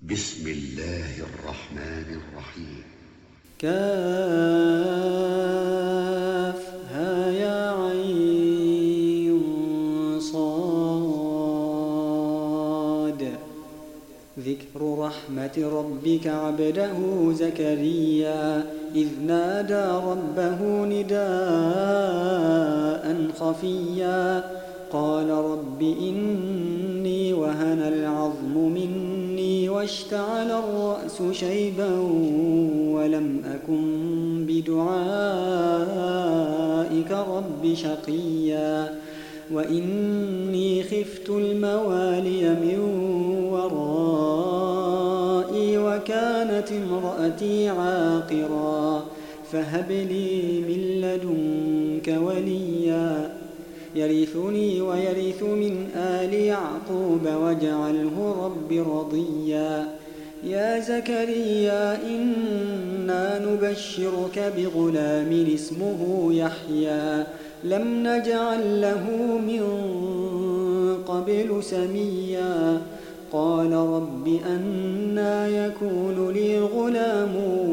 بسم الله الرحمن الرحيم. كافها يا عين صاد. ذكر رحمة ربك عبده زكريا إذ نادى ربه نداء خفيا قال رب إني وهن العظم مني واشتعل الرأس شيبا ولم أكن بدعائك رب شقيا وإني خفت الموالي من ورائي وكانت امرأتي عاقرا فهب لي من لدنك وليا يرثني ويرث من آل يعقوب واجعله رب رضيا يا زكريا إنا نبشرك بغلام اسمه يحيى لم نجعل له من قبل سميا قال رب أنى يكون لي غلام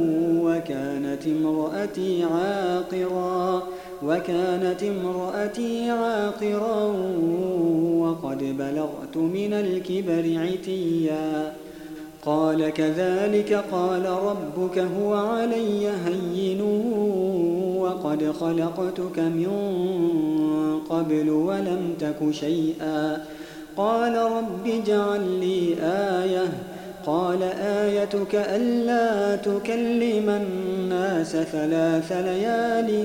وكانت امرأتي عاقرا وقد بلغت من الكبر عتيا قال كذلك قال ربك هو علي هين وقد خلقتك من قبل ولم تك شيئا قال رب اجعل لي آية قال آيتك ألا تكلم الناس 3 ليال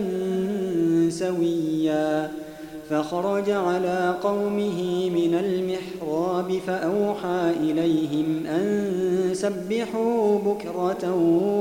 سويا فخرج على قومه من المحراب فأوحى إليهم أن سبحوا بكرة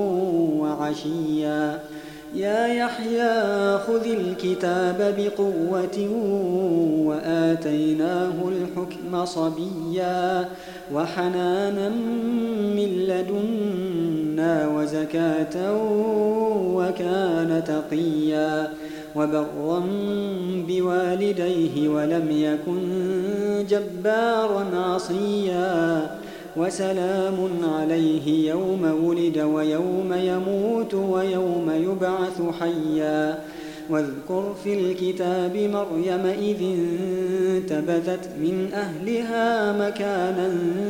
وعشيا يا يحيى خذ الكتاب بقوة وآتيناه الحكم صبيا وحنانا من لدنا وزكاة وكان تقيا وبرا بوالديه ولم يكن جبارا عصيا وسلام عليه يوم ولد ويوم يموت ويوم يبعث حيا واذكر في الكتاب مريم إذ انتبذت من أهلها مكانا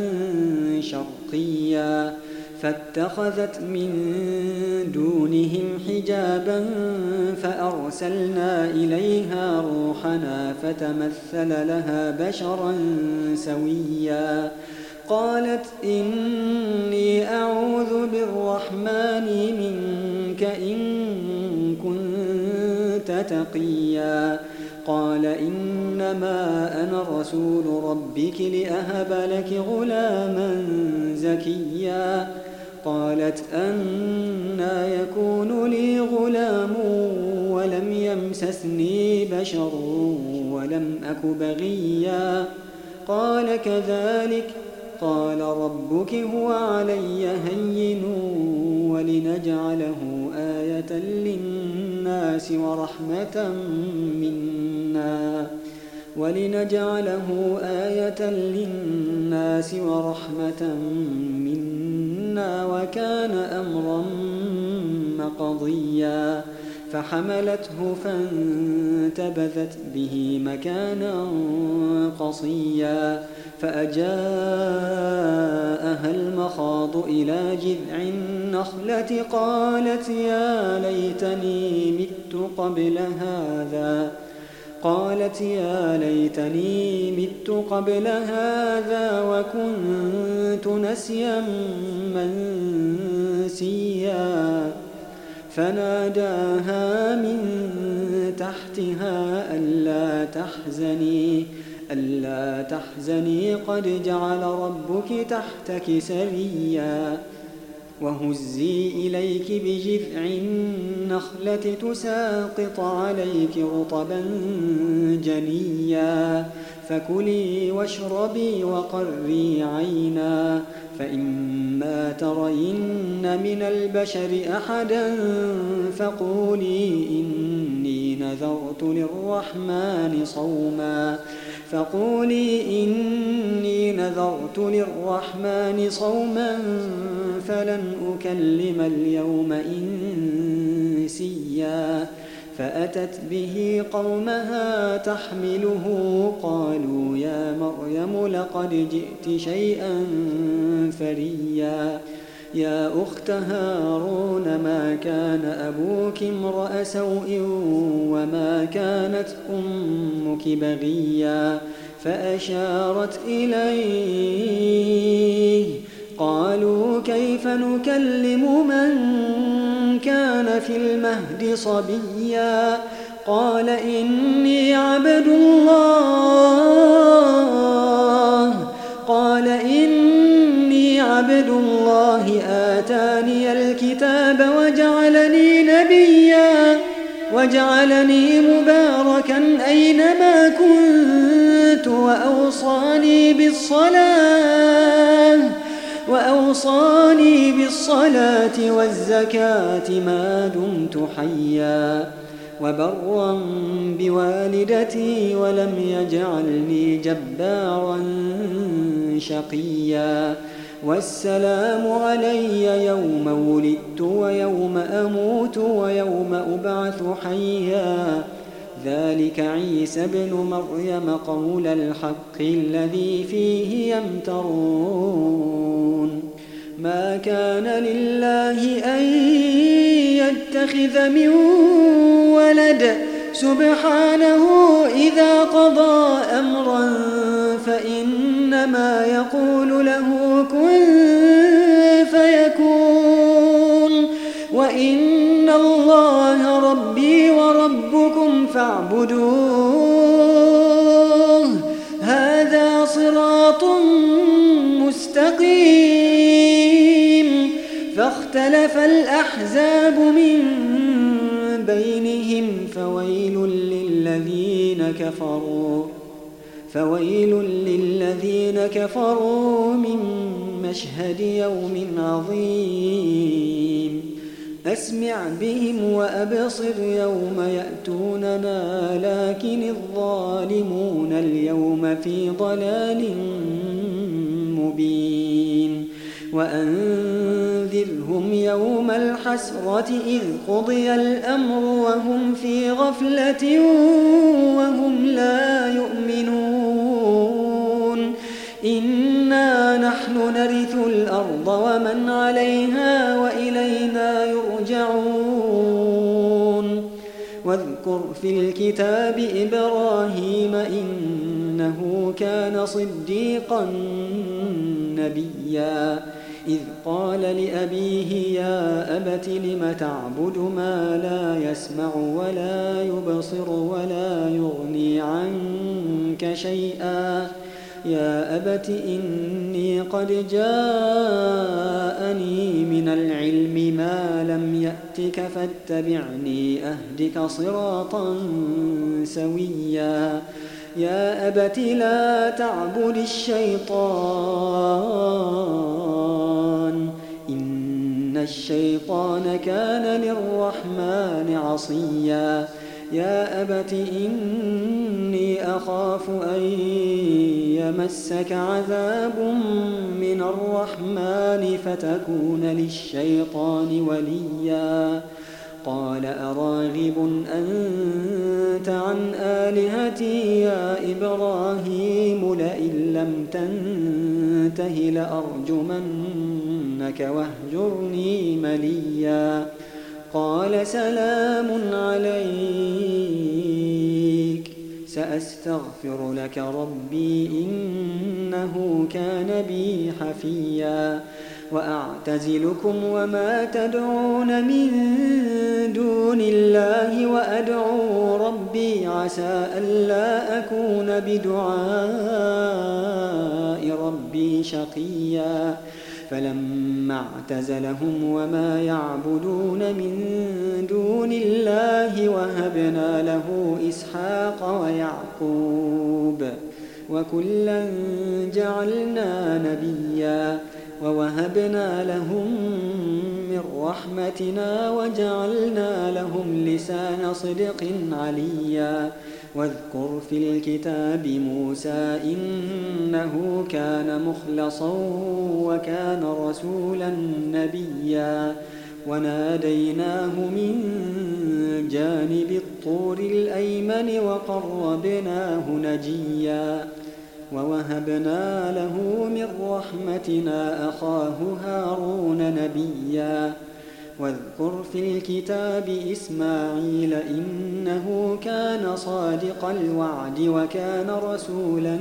شرقيا فاتخذت من دونهم حجابا فأرسلنا إليها روحنا فتمثل لها بشرا سويا قالت إني أعوذ بالرحمن منك إن كنت تقيا قال إنما أنا رسول ربك لأهب لك غلاما زكيا قالت أنى يكون لي غلام ولم يمسسني بشر ولم أك بغيا قال كذلك قال ربك هو علي هين ولنجعله آية للناس ورحمة منا وكان أمرا مقضيا فحملته فانتبذت به مكانا قصيا فأجاءها المخاض إلى جذع النخلة قالت يا ليتني مت قبل هذا وكنت نسيا منسيا فناداها من تحتها ألا تحزني قد جعل ربك تحتك سريا وهزي إليك بجذع النخلة تساقط عليك رطبا جنيا فكلي واشربي وقري عينا فإما ترين من البشر أحدا فقولي إني إني نذرت للرحمن صوما فقولي إني نذرت للرحمن صوما فلن أكلم اليوم إنسيا فأتت به قومها تحمله قالوا يا مريم لقد جئت شيئا فريا يا أخت هارون ما كان أبوك امرأ سوء وما كانت أمك بغيا فأشارت إليه قالوا كيف نكلم من كان في المهد صبيا قال إني عبد الله آتاني الكتاب وجعلني نبيا وجعلني مباركا أينما كنت وأوصاني بالصلاة والزكاة ما دمت حيا وبرا بوالدتي ولم يجعلني جبارا شقيا والسلام علي يوم ولدت ويوم أموت ويوم أبعث حيا ذلك عيسى ابن مريم قول الحق الذي فيه يمترون ما كان لله أن يتخذ من ولد سبحانه إذا قضى أمرا فإنما يقول له كن فيكون وإن الله ربي وربكم فاعبدوه هذا صراط مستقيم فاختلف الأحزاب من بينهم فويل للذين كفروا من مشهد يوم عظيم أسمع بهم وأبصر يوم يأتوننا لكن الظالمون اليوم في ضلال مبين وأنذرهم يوم الحسرة إذ قضي الأمر وهم في غفلة وهم لا يؤمنون إنا نحن نرث الأرض ومن عليها وإلينا يرجعون واذكر في الكتاب إبراهيم إنه كان صديقا نبيا إذ قال لأبيه يا أبت لم تعبد ما لا يسمع ولا يبصر ولا يغني عنك شيئا يا أبت إني قد جاءني من العلم ما لم يأتك فاتبعني أهدك صراطا سويا يا أبت لا تعبد الشيطان إن الشيطان كان للرحمن عصيا يا أبت إني أخاف أن يمسك عذاب من الرحمن فتكون للشيطان وليا قال أراغب أنت عن آلهتي يا إبراهيم لئن لم تنته لأرجمنك واهجرني مليا قال سلام عليك سأستغفر لك ربي إنه كان بي حفيا وأعتزلكم وما تدعون من دون الله وأدعو ربي عسى ألا أكون بدعاء ربي شقيا فلما اعتزلهم وما يعبدون من دون الله وهبنا له إسحاق ويعقوب وكلا جعلنا نبيا ووهبنا لهم من رحمتنا وجعلنا لهم لسان صدق عليا واذكر في الكتاب موسى إنه كان مخلصا وكان رسولا نبيا وناديناه من جانب الطور الأيمن وقربناه نجيا ووهبنا له من رحمتنا أخاه هارون نبيا واذكر في الكتاب إسماعيل إنه كان صادق الوعد وكان رسولا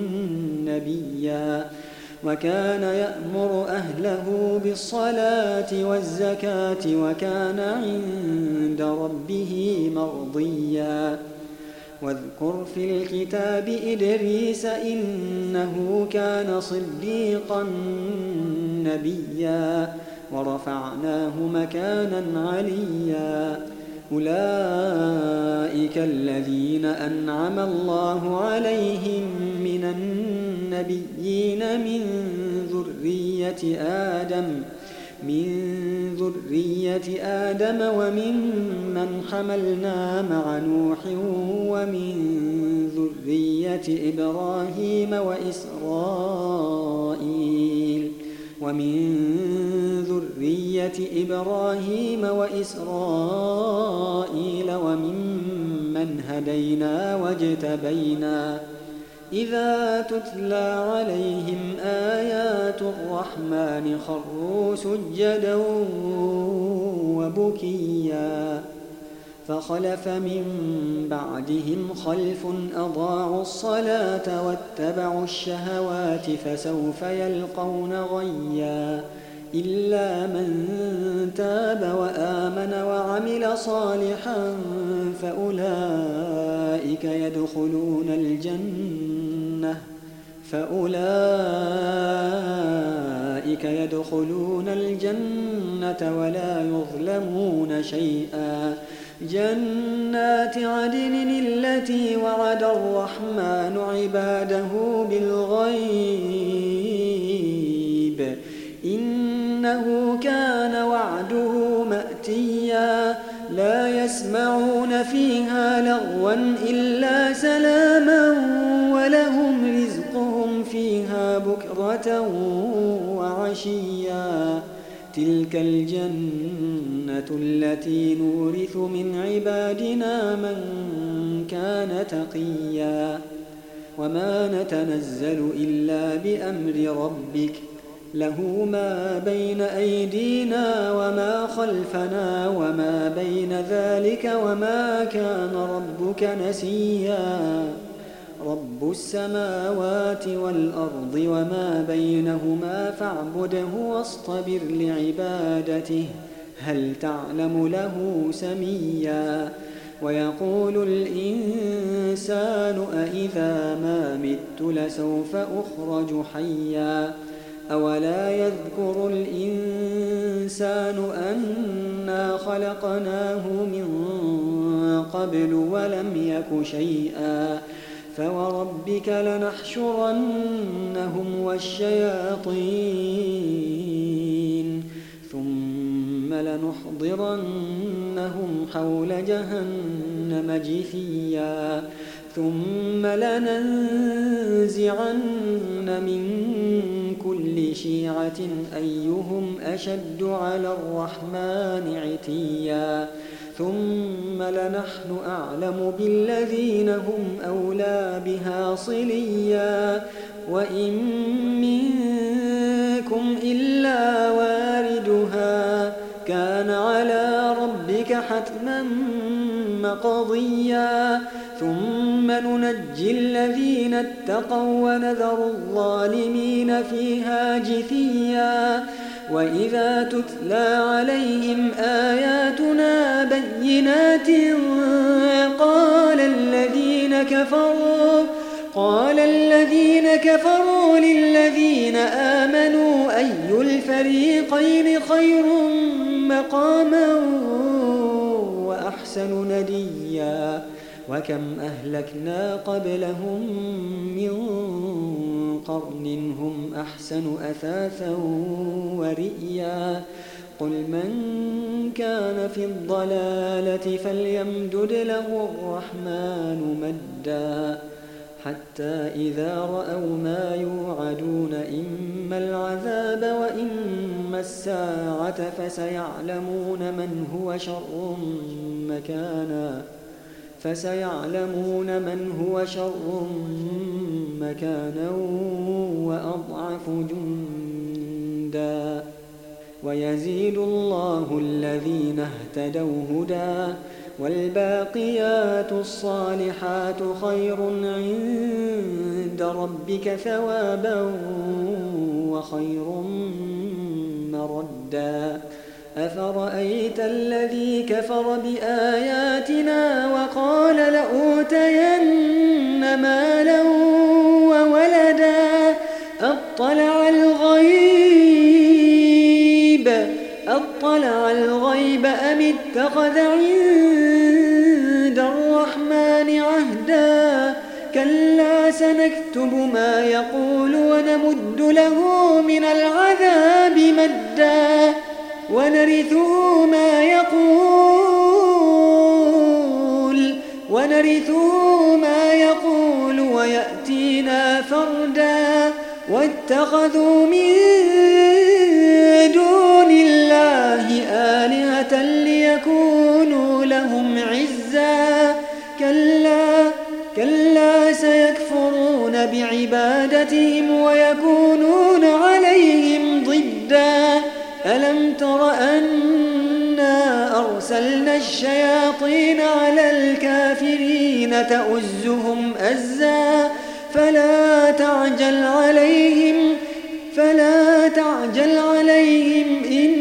نبيا وكان يأمر أهله بالصلاة والزكاة وكان عند ربه مرضيا واذكر في الكتاب إدريس إنه كان صديقا نبيا ورفعناه مكانا عليا أولئك الذين أنعم الله عليهم من النبيين من ذرية آدم وممن حملنا مع نوح ومن ذرية إبراهيم وإسرائيل وممن هدينا واجتبينا إذا تتلى عليهم آيات الرحمن خروا سجدا وبكيا فخلف من بعدهم خلف أضاعوا الصلاة واتبعوا الشهوات فسوف يلقون غيا إلا من تاب وآمن وعمل صالحا فأولئك يدخلون الجنة ولا يظلمون شيئا جنات عدن التي وعد الرحمن عباده بالغيب إنه كان وعده مأتيا لا يسمعون فيها لغوا إلا سلاما ولهم رزقهم فيها بكرة وعشيا تلك الجنة التي نورث من عبادنا من كان تقيا وما نتنزل إلا بأمر ربك له ما بين أيدينا وما خلفنا وما بين ذلك وما كان ربك نسيا رب السماوات والأرض وما بينهما فاعبده واصطبر لعبادته هل تعلم له سميا ويقول الإنسان أإذا ما مت لسوف أخرج حيا أولا يذكر الإنسان أنا خلقناه من قبل ولم يك شيئا فوربك لنحشرنهم والشياطين ثم لنحضرنهم حول جهنم جثيا ثم لننزعن من كل شيعة أيهم أشد على الرحمن عتيا ثم لنحن أعلم بالذين هم أولى بها صليا وإن منكم إلا واردها كان على ربك حتما مقضيا ثم ننجي الذين اتقوا ونذر الظالمين فيها جثيا وإذا تتلى عليهم آياتنا بينات قال الذين كفروا للذين آمنوا أي الفريقين خير مقاما وأحسن نديا وكم أهلكنا قبلهم من قرن هم أحسن أثاثا ورئيا قل من كان في الضلالة فليمدد له الرحمن مدا حتى إذا رأوا ما يوعدون إما العذاب وإما الساعة فسيعلمون من هو شر مكانا وأضعف جندا ويزيد الله الذين اهتدوا هدى والباقيات الصالحات خير عند ربك ثوابا وخير مردا أفرأيت الذي كفر بآياتنا وقال لأوتين مالا وولدا أطلع الغيب أم اتخذ عند الرحمن عهدا كلا سنكتب ما يقول ونمد له من العذاب مدا ونرثه ما يقول ويأتينا فردا واتخذوا من دون الله آلهة ليكونوا لهم عزا كلا سيكفرون بعبادتهم ويكونون عليهم ضدا ألم تر أنا أرسلنا الشياطين على الكافرين تؤزهم أزا فلا تعجل عليهم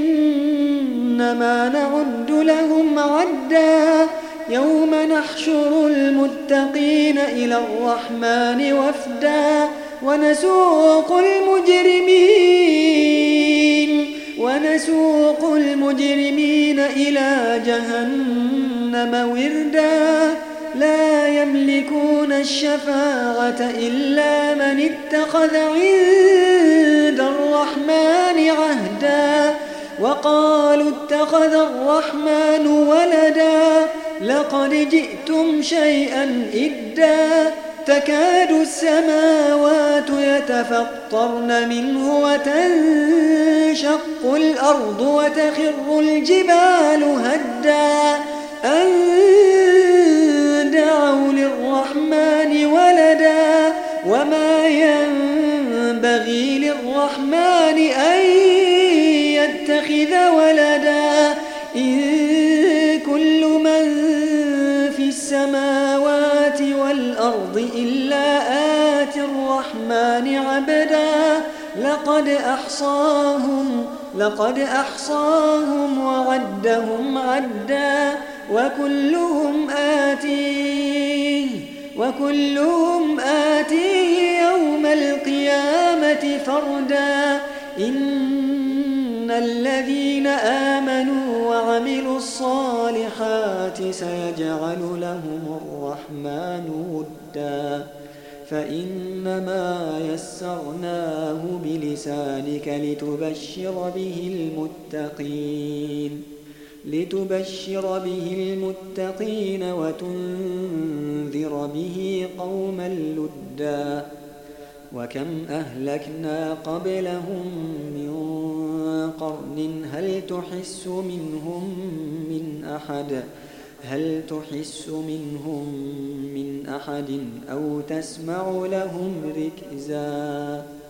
إنما نعد لهم عدا يوم نحشر المتقين إلى الرحمن وفدا ونسوق المجرمين إلى جهنم وردا لا يملكون الشفاعة إلا من اتخذ عند الرحمن عهدا وقالوا اتخذ الرحمن ولدا لقد جئتم شيئا إدا تكاد السماوات يتفطرن منه وتنشق الأرض وتخر الجبال هدا أن دعوا للرحمن ولدا وما ينبغي للرحمن أن يتخذ ولدا إن كل من في السماوات والأرض إلا آتي الرحمن عبدا لقد أحصاهم وعدهم عدا وكلهم آتيه يوم القيامة فردا إن الذين آمنوا وعملوا الصالحات سيجعل لهم الرحمن ودا فإنما يسرناه بلسانك لتبشر به المتقين وتنذر به قوما لدا وكم أهلكنا قبلهم من قرن هل تحس منهم من أحد أو تسمع لهم ركزا